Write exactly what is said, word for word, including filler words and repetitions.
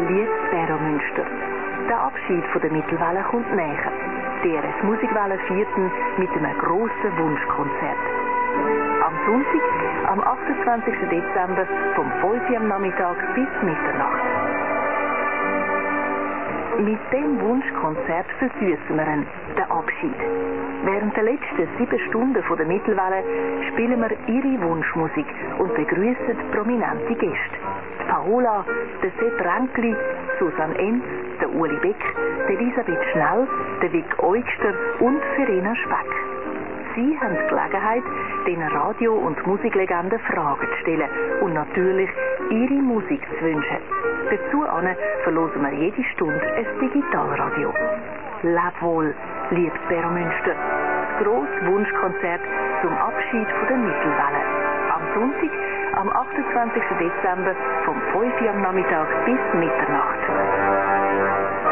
Liebes Beromünster. Der Abschied von der Mittelwelle kommt näher. Die R S Musikwelle vierten mit einem grossen Wunschkonzert. Am Sonntag, am achtundzwanzigsten Dezember, vom fünf Uhr am Nachmittag bis Mitternacht. Mit dem Wunschkonzert versüßen wir ihn, den Abschied. Während der letzten sieben Stunden von der Mittelwelle spielen wir ihre Wunschmusik und begrüßen prominente Gäste. Die Paola, der Sepp Ränkli, Susanne Enz, der Uli Beck, der Elisabeth Schnell, der Vic Eugster und Verena Speck. Sie haben die Gelegenheit, den Radio- und Musiklegenden Fragen zu stellen und natürlich ihre Musik zu wünschen. Dazu verlosen wir jede Stunde ein Digitalradio. Leb wohl, liebes Beromünster. Das grosse Wunschkonzert zum Abschied von der Mittelwelle. Am Sonntag, am achtundzwanzigsten Dezember, vom fünf Uhr am Nachmittag bis Mitternacht.